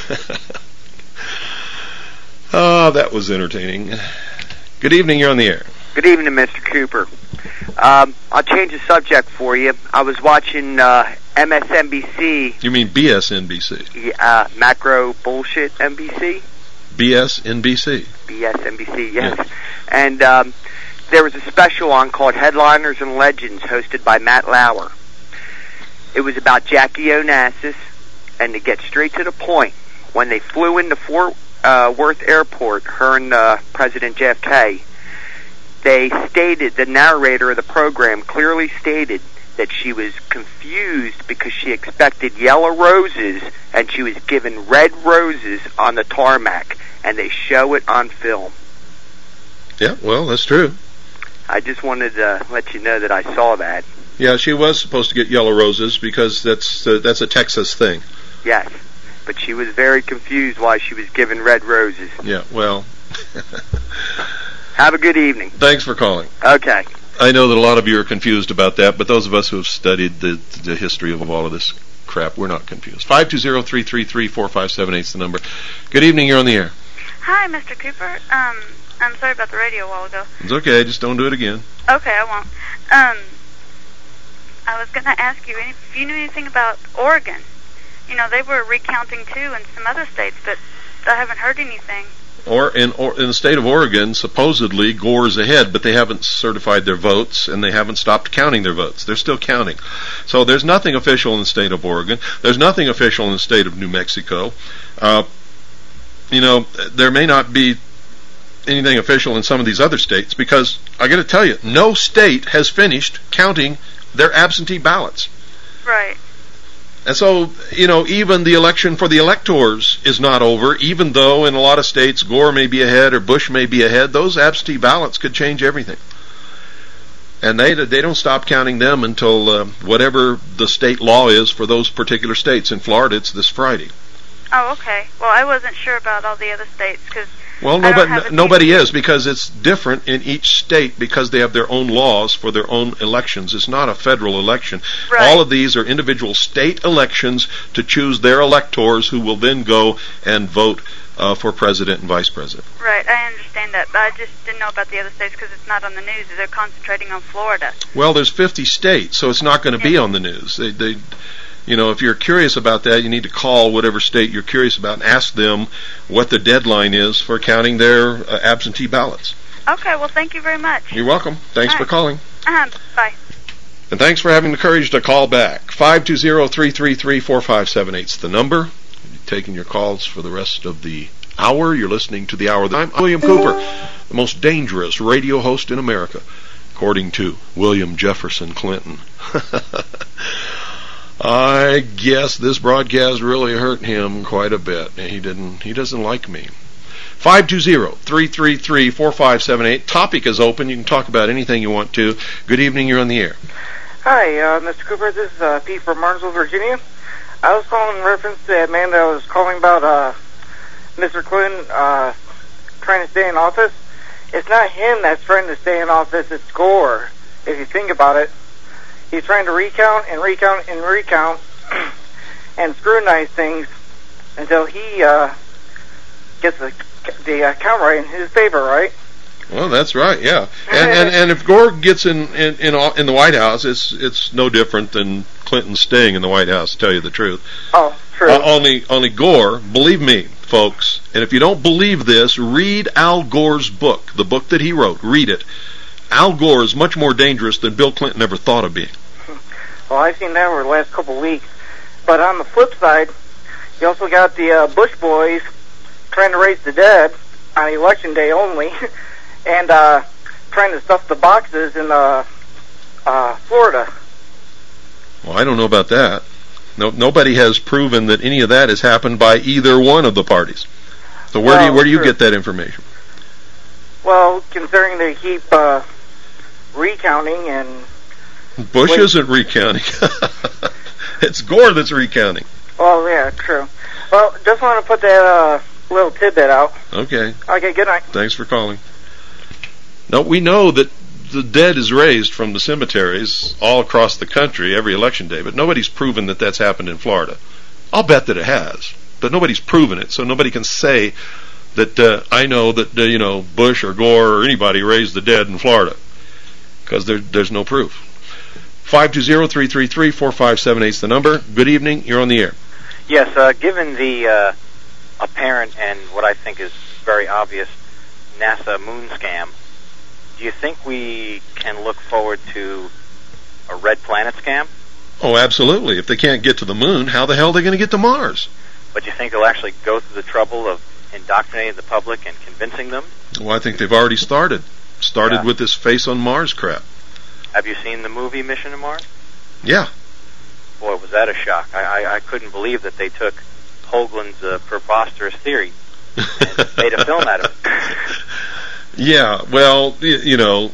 That was entertaining. Good evening, you're on the air. Good evening, Mr. Cooper. I'll change the subject for you. I was watching MSNBC. You mean BSNBC? Macro Bullshit NBC? BSNBC. BSNBC, yes. Yeah. And there was a special on called Headliners and Legends, hosted by Matt Lauer. It was about Jackie Onassis, and to get straight to the point, when they flew into Fort Worth Airport, her and President JFK, they stated, the narrator of the program clearly stated that she was confused because she expected yellow roses and she was given red roses on the tarmac, and they show it on film. Yeah, well, that's true. I just wanted to let you know that I saw that. Yeah, she was supposed to get yellow roses because that's a Texas thing. Yes, but she was very confused why she was given red roses. Yeah, well... Have a good evening. Thanks for calling. Okay. I know that a lot of you are confused about that, but those of us who have studied the history of all of this crap, we're not confused. 520-333-4578 is the number. Good evening, you're on the air. Hi, Mr. Cooper. I'm sorry about the radio a while ago. It's okay, just don't do it again. Okay, I won't. I was going to ask you if you knew anything about Oregon. You know, they were recounting too in some other states, but I haven't heard anything. Or in the state of Oregon, supposedly Gore's ahead, but they haven't certified their votes, and they haven't stopped counting their votes. They're still counting. So there's nothing official in the state of Oregon. There's nothing official in the state of New Mexico. There may not be anything official in some of these other states, because I got to tell you, no state has finished counting their absentee ballots. Right. And so, even the election for the electors is not over, even though in a lot of states Gore may be ahead or Bush may be ahead. Those absentee ballots could change everything. And they don't stop counting them until whatever the state law is for those particular states. In Florida, it's this Friday. Oh, okay. Well, I wasn't sure about all the other states, because... Well, nobody is, because it's different in each state because they have their own laws for their own elections. It's not a federal election. Right. All of these are individual state elections to choose their electors who will then go and vote for president and vice president. Right, I understand that, but I just didn't know about the other states because it's not on the news. They're concentrating on Florida. Well, there's 50 states, so it's not going to be on the news. If you're curious about that, you need to call whatever state you're curious about and ask them what the deadline is for counting their absentee ballots. Okay, well, thank you very much. You're welcome. Thanks for calling. Bye. And thanks for having the courage to call back. 520-333-4578 is the number. Taking your calls for the rest of the hour. You're listening to The Hour of the Time. William Cooper, the most dangerous radio host in America, according to William Jefferson Clinton. I guess this broadcast really hurt him quite a bit. He doesn't like me. 520-333-4578. Topic is open. You can talk about anything you want to. Good evening, you're on the air. Hi, Mr. Cooper. This is Pete from Martinsville, Virginia. I was calling in reference to that man that was calling about Mr. Clinton trying to stay in office. It's not him that's trying to stay in office, it's Gore, if you think about it. He's trying to recount and recount and recount and scrutinize things until he gets the count right in his favor, right? Well, that's right, yeah. And if Gore gets in the White House, it's no different than Clinton staying in the White House, to tell you the truth. Oh, true. Only Gore, believe me, folks, and if you don't believe this, read Al Gore's book, the book that he wrote. Read it. Al Gore is much more dangerous than Bill Clinton ever thought of being. Well, I've seen that over the last couple of weeks. But on the flip side, you also got the Bush boys trying to raise the dead on Election Day only, and trying to stuff the boxes in Florida. Well, I don't know about that. Nobody has proven that any of that has happened by either one of the parties. So where do you get that information? Well, considering they keep recounting and... Bush isn't recounting. It's Gore that's recounting. Well, yeah, true. Well, just want to put that little tidbit out. Okay. Okay, good night. Thanks for calling. Now, we know that the dead is raised from the cemeteries all across the country every election day, but nobody's proven that that's happened in Florida. I'll bet that it has, but nobody's proven it, so nobody can say that I know that Bush or Gore or anybody raised the dead in Florida, because there's no proof. 520-333-4578 is the number. Good evening. You're on the air. Yes, given the apparent and what I think is very obvious NASA moon scam, do you think we can look forward to a red planet scam? Oh, absolutely. If they can't get to the moon, how the hell are they going to get to Mars? But do you think they'll actually go through the trouble of indoctrinating the public and convincing them? Well, I think they've already started with this face on Mars crap. Have you seen the movie Mission to Mars? Yeah. Boy, was that a shock. I couldn't believe that they took Hoagland's preposterous theory and made a film out of it. Yeah, well, you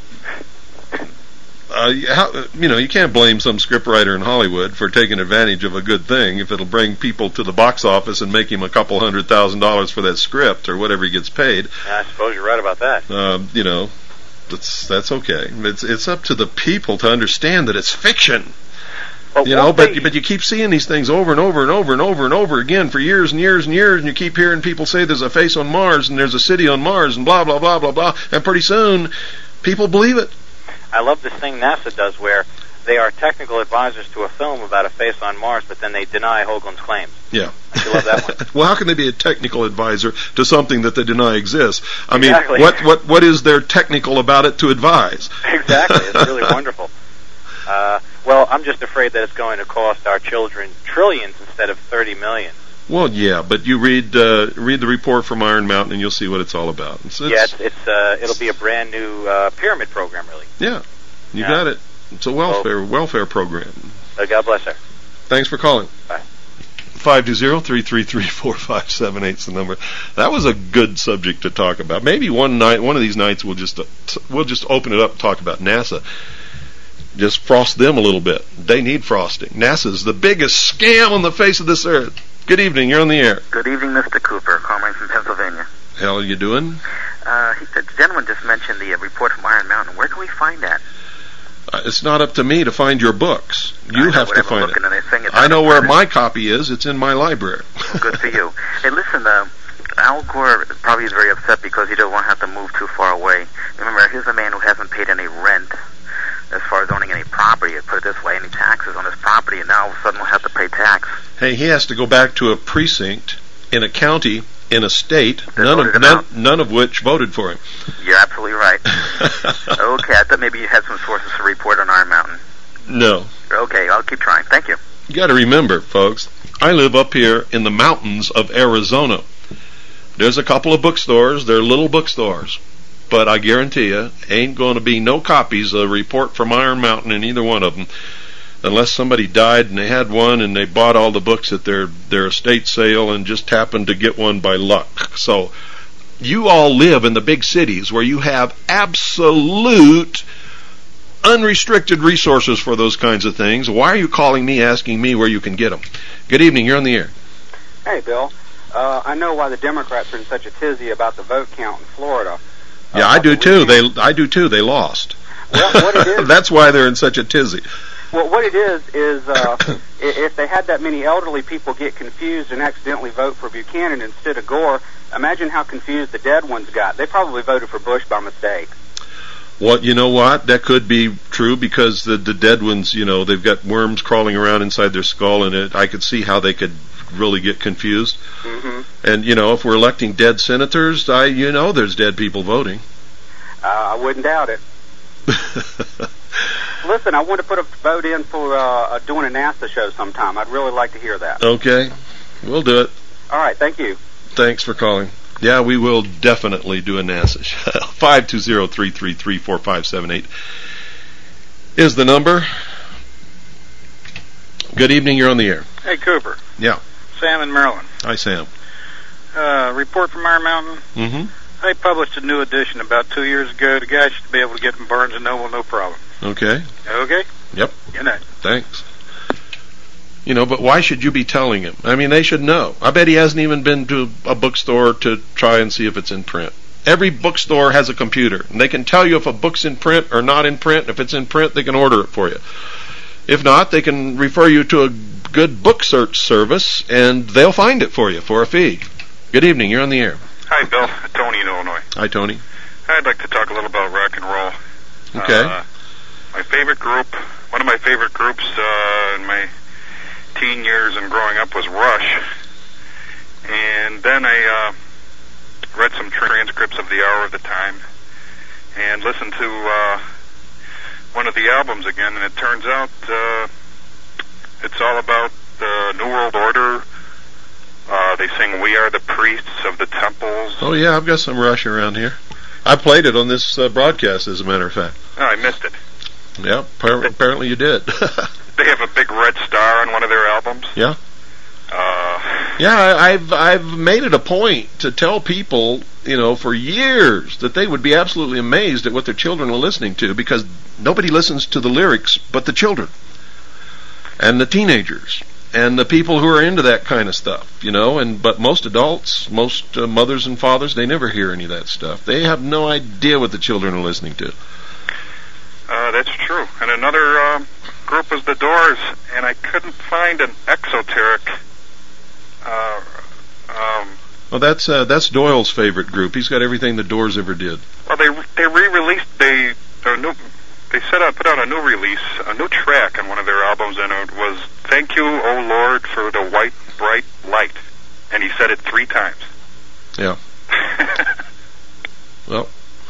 can't blame some scriptwriter in Hollywood for taking advantage of a good thing if it'll bring people to the box office and make him a couple $100,000 for that script or whatever he gets paid. I suppose you're right about that. That's okay. It's up to the people to understand that it's fiction. But you keep seeing these things over and over and over and over and over again for years and years and years, and you keep hearing people say there's a face on Mars and there's a city on Mars and blah blah blah blah blah, and pretty soon people believe it. I love this thing NASA does where they are technical advisors to a film about a face on Mars, but then they deny Hoagland's claims. Yeah. I love that one. Well, how can they be a technical advisor to something that they deny exists? I mean, exactly. what is there technical about it to advise? Exactly. It's really wonderful. Well, I'm just afraid that it's going to cost our children trillions instead of $30 million. Well, yeah, but you read the report from Iron Mountain and you'll see what it's all about. It'll be a brand new pyramid program, really. Yeah, you got it. It's a welfare program. God bless her. Thanks for calling. Bye. 520-333-4578 is the number. That was a good subject to talk about. Maybe one of these nights we'll just open it up and talk about NASA. Just frost them a little bit. They need frosting. NASA's the biggest scam on the face of this earth. Good evening. You're on the air. Good evening, Mr. Cooper. Calling from Pennsylvania. How are you doing? The gentleman just mentioned the report from Iron Mountain. Where can we find that? It's not up to me to find your books. You have to find it. I know where my copy is. It's in my library. Well, good for you. Hey, listen, Al Gore probably is very upset because he doesn't want to have to move too far away. Remember, here's a man who hasn't paid any rent as far as owning any property, put it this way, any taxes on his property, and now all of a sudden will have to pay tax. Hey, he has to go back to a precinct in a county, in a state, none of which voted for him. You're absolutely right. Okay, I thought maybe you had some sources to report on Iron Mountain. No. Okay, I'll keep trying. Thank you. You got to remember, folks, I live up here in the mountains of Arizona. There's a couple of bookstores. They're little bookstores. But I guarantee you, ain't going to be no copies of a report from Iron Mountain in either one of them, unless somebody died and they had one and they bought all the books at their estate sale and just happened to get one by luck. So you all live in the big cities where you have absolute unrestricted resources for those kinds of things. Why are you calling me asking me where you can get them? Good evening. You're on the air. Hey, Bill. I know why the Democrats are in such a tizzy about the vote count in Florida. Yeah, I do too. I do too. They lost. Well, what it is, that's why they're in such a tizzy. Well, what it is if they had that many elderly people get confused and accidentally vote for Buchanan instead of Gore, Imagine how confused the dead ones got. They probably voted for Bush by mistake. Well, you know what? That could be true because the dead ones, they've got worms crawling around inside their skull, and I could see how they could really get confused. Mm-hmm. And, if we're electing dead senators, there's dead people voting. I wouldn't doubt it. Listen, I want to put a vote in for doing a NASA show sometime. I'd really like to hear that. Okay. We'll do it. All right. Thank you. Thanks for calling. Yeah, we will definitely do a NASA show. 520-333-4578 is the number. Good evening. You're on the air. Hey, Cooper. Yeah. Sam in Maryland. Hi, Sam. Report from Iron Mountain. Mm-hmm. They published a new edition about 2 years ago. The guy should be able to get from Barnes & Noble, no problem. Okay. Okay? Yep. Good night. Thanks. But why should you be telling him? I mean, they should know. I bet he hasn't even been to a bookstore to try and see if it's in print. Every bookstore has a computer, and they can tell you if a book's in print or not in print. If it's in print, they can order it for you. If not, they can refer you to a good book search service, and they'll find it for you for a fee. Good evening. You're on the air. Hi, Bill. Tony in Illinois. Hi, Tony. I'd like to talk a little about rock and roll. Okay. My favorite group, one of my favorite groups in my teen years and growing up was Rush. And then I read some transcripts of the Hour of the Time and listened to one of the albums again, and it turns out it's all about the New World Order. They sing "We Are the Priests of the Temples." Oh, yeah, I've got some Rush around here. I played it on this broadcast, as a matter of fact. Oh, I missed it. Yeah, apparently you did. They have a big red star on one of their albums. Yeah. Yeah, I've made it a point to tell people, for years that they would be absolutely amazed at what their children are listening to, because nobody listens to the lyrics but the children and the teenagers and the people who are into that kind of stuff, but most adults, most mothers and fathers, they never hear any of that stuff. They have no idea what the children are listening to. That's true. And another group was the Doors, and I couldn't find an exoteric. Well, that's Doyle's favorite group. He's got everything the Doors ever did. Well, they re-released put out a new release, a new track on one of their albums, and it was "Thank You, O Lord, for the White Bright Light," and he said it 3 times. Yeah. Well.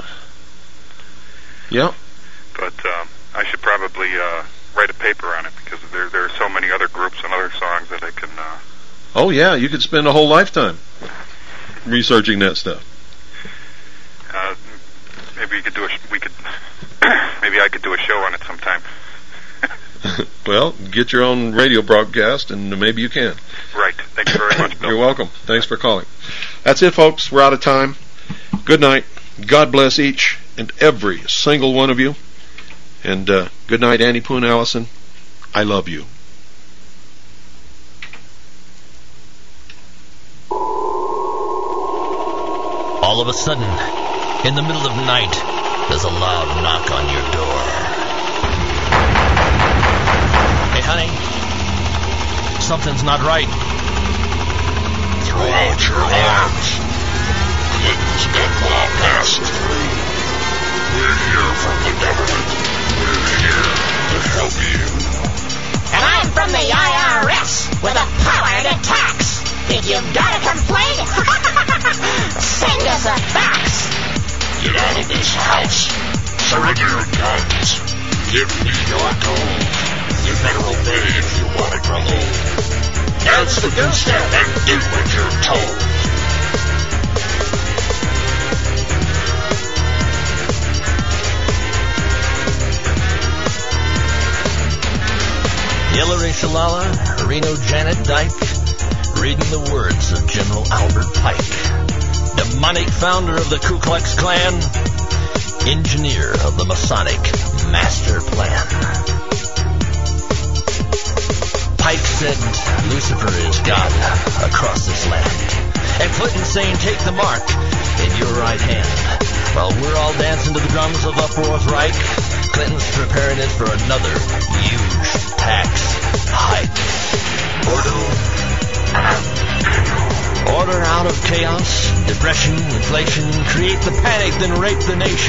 Yeah. But I should probably write a paper on it, because there are so many other groups and other songs that I can. Oh yeah, you could spend a whole lifetime researching that stuff. Maybe maybe I could do a show on it sometime. Well, get your own radio broadcast, and maybe you can. Right. Thank you very much, Bill. You're welcome. Thanks for calling. That's it, folks. We're out of time. Good night. God bless each and every single one of you. And good night, Annie Poon Allison. I love you. All of a sudden, in the middle of the night, there's a loud knock on your door. Hey, honey, something's not right. Throw out your arms. Clinton's been bypassed through. We're here from the government. We're here to help you. And I'm from the IRS with the power to tax. If you've got a complaint, send us a fax. Get out of this house. Surrender your guns. Give me your gold. You better obey if you want to grow old. Dance the goose step and do what you're told. Hillary Shalala, Reno Janet Dyke, reading the words of General Albert Pike, demonic founder of the Ku Klux Klan, engineer of the Masonic Master Plan. Pike said Lucifer is God across this land, and Clinton saying take the mark in your right hand. While we're all dancing to the drums of Uproar's Reich, Clinton's preparing it for another huge tax hike. Ordo and Order out of chaos, depression, inflation, create the panic, then rape the nation.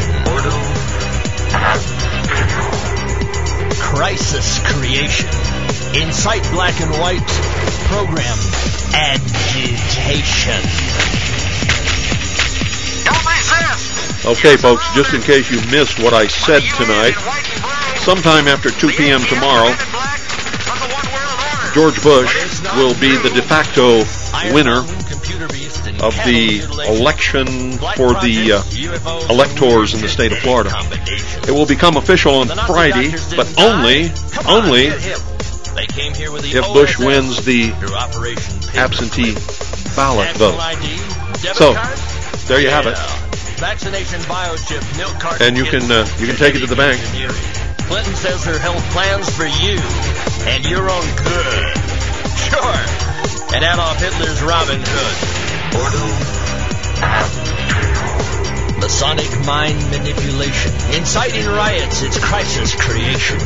Crisis creation. Incite black and white. Program agitation. Don't resist! Okay, folks, just in case you missed what I said tonight, sometime after 2 p.m. tomorrow, George Bush will be the de facto winner of the election for the electors in the state of Florida. It will become official on Friday, but only if Bush wins the absentee ballot vote. So, there you have it. Vaccination biochip, milk carton. And you can take it to the bank. Clinton says her health plans for you and your own good. Sure. And Adolf Hitler's Robin Hood. Masonic mind manipulation. Inciting riots. It's crisis creation.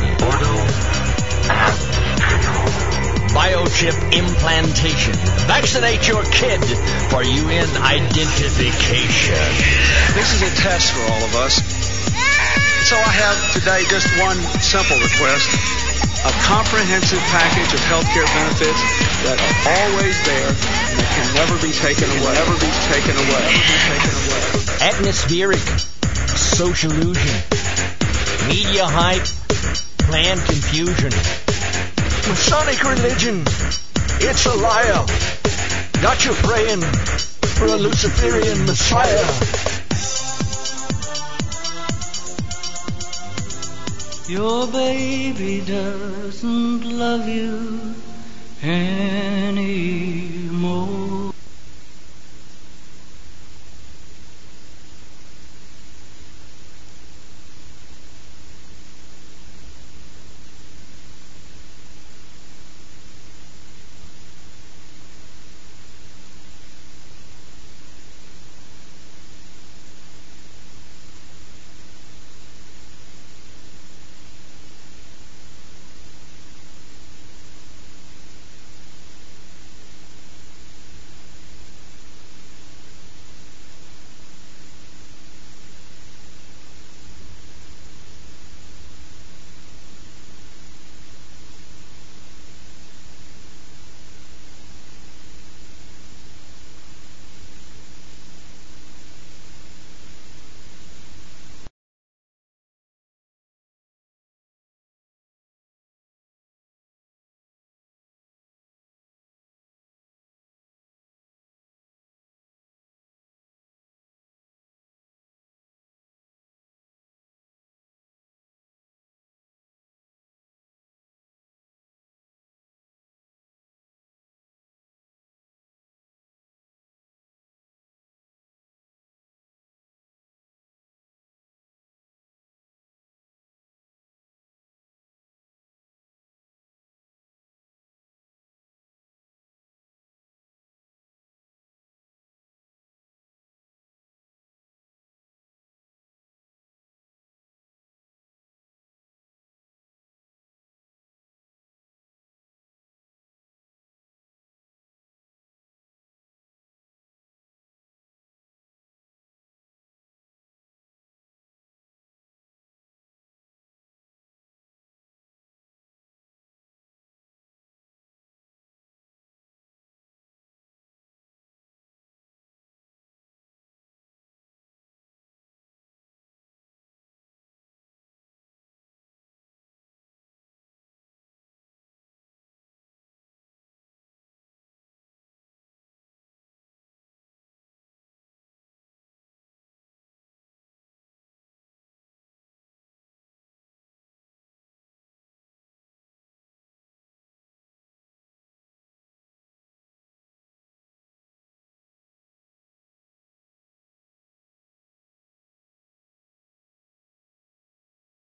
Biochip implantation. Vaccinate your kid for UN identification. This is a test for all of us. So I have today just one simple request. A comprehensive package of healthcare benefits that are always there and that can never be taken away. Atmospheric sociallusion. Media hype. Planned confusion. Masonic religion. It's a liar. Got you praying for a Luciferian Messiah. Your baby doesn't love you anymore.